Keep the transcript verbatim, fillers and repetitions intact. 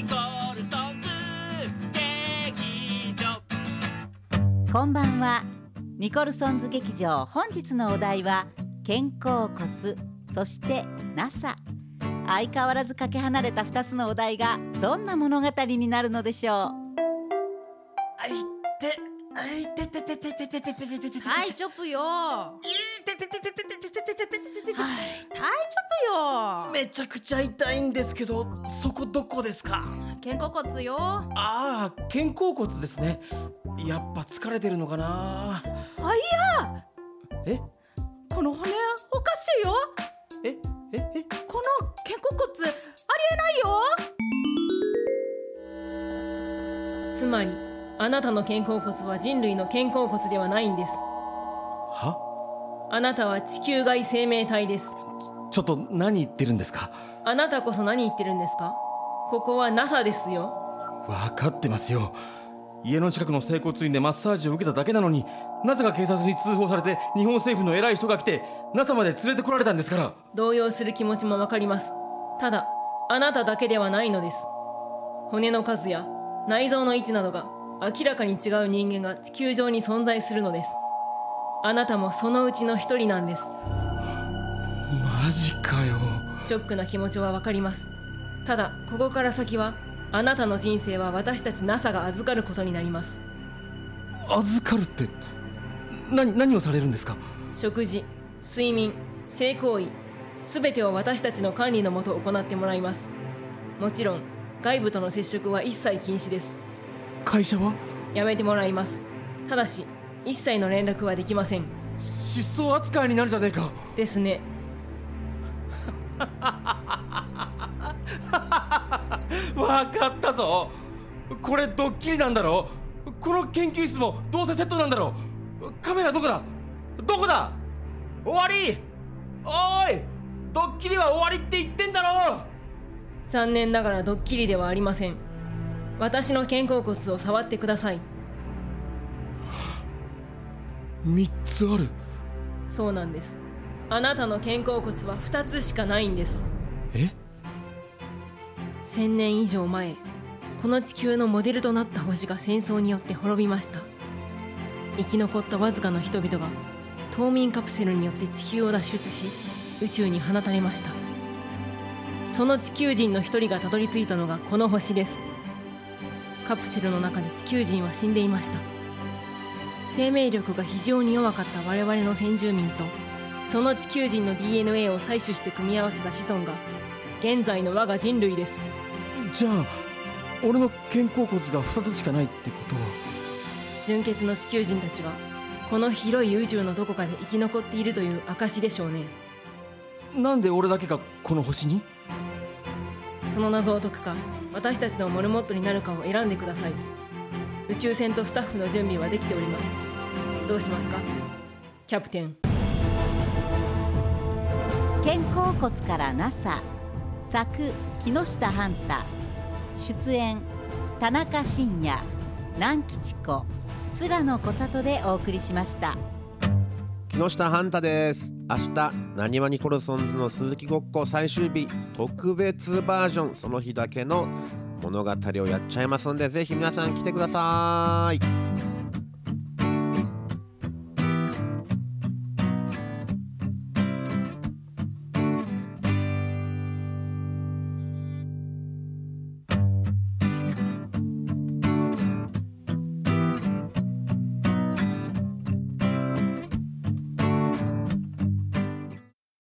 ニコルソンズ劇場。 こんばんは。ニコルソンズ劇場、本日のお題は肩甲骨、そして ナサ。 相変わらずかけ離れたふたつのお題がどんな物語になるのでしょう。 あいてあいてててててててててててて。 はい、チョップよ。はいててててててててててててて。 タイチョップよ。 めちゃくちゃ痛いんですけど、そこどこですか？ 肩甲骨よ。 ああ、肩甲骨ですね。やっぱ疲れてるのかな。 あ、いや、 えこの骨おかしいよ。 えええこの肩甲骨ありえないよ。 つまりあなたの肩甲骨は人類の肩甲骨ではないんです。 は？ あなたは地球外生命体です。 ちょっと何言ってるんですか？ あなたこそ何言ってるんですか？ここは ナサ ですよ。 分かってますよ。家の近くの整骨院でマッサージを受けただけなのに、なぜか警察に通報されて日本政府の偉い人が来て ナサ まで連れてこられたんですから。 動揺する気持ちもわかります。ただあなただけではないのです。骨の数や内臓の位置などが明らかに違う人間が地球上に存在するのです。あなたもそのうちの一人なんです。 マジかよ。 ショックな気持ちはわかります。ただここから先はあなたの人生は私たち ナサ が預かることになります。 預かるって何、何をされるんですか？ 食事、睡眠、性行為、すべてを私たちの管理のもと行ってもらいます。もちろん外部との接触は一切禁止です。 会社は？ やめてもらいます。ただし一切の連絡はできません。 失踪扱いになるじゃねえか。 ですね。 わかったぞ。これドッキリなんだろ。この研究室もどうせセットなんだろ。カメラどこだ？どこだ？終わり。おーい、ドッキリは終わりって言ってんだろ。 残念ながらドッキリではありません。私の肩甲骨を触ってください。 みっつある。 そうなんです。あなたの肩甲骨はふたつしかないんです。 え？ 千年以上前、この地球のモデルとなった星が戦争によって滅びました。生き残ったわずかの人々が冬眠カプセルによって地球を脱出し、宇宙に放たれました。その地球人の一人がたどり着いたのがこの星です。カプセルの中で地球人は死んでいました。生命力が非常に弱かった我々の先住民と、その地球人の ディーエヌエー を採取して組み合わせた子孫が現在の我が人類です。 じゃあ俺の肩甲骨がふたつしかないってことは、 純血の地球人たちがこの広い宇宙のどこかで生き残っているという証でしょうね。 なんで俺だけがこの星に？ その謎を解くか、私たちのモルモットになるかを選んでください。宇宙船とスタッフの準備はできております。どうしますか、キャプテン。 肩甲骨から ナサ。 作木下半太、出演田中伸也、南吉子、菅野小里でお送りしました。 木下半太です。明日なにわニコルソンズの鈴木ごっこ最終日特別バージョン、その日だけの物語をやっちゃいますんで、ぜひ皆さん来てください。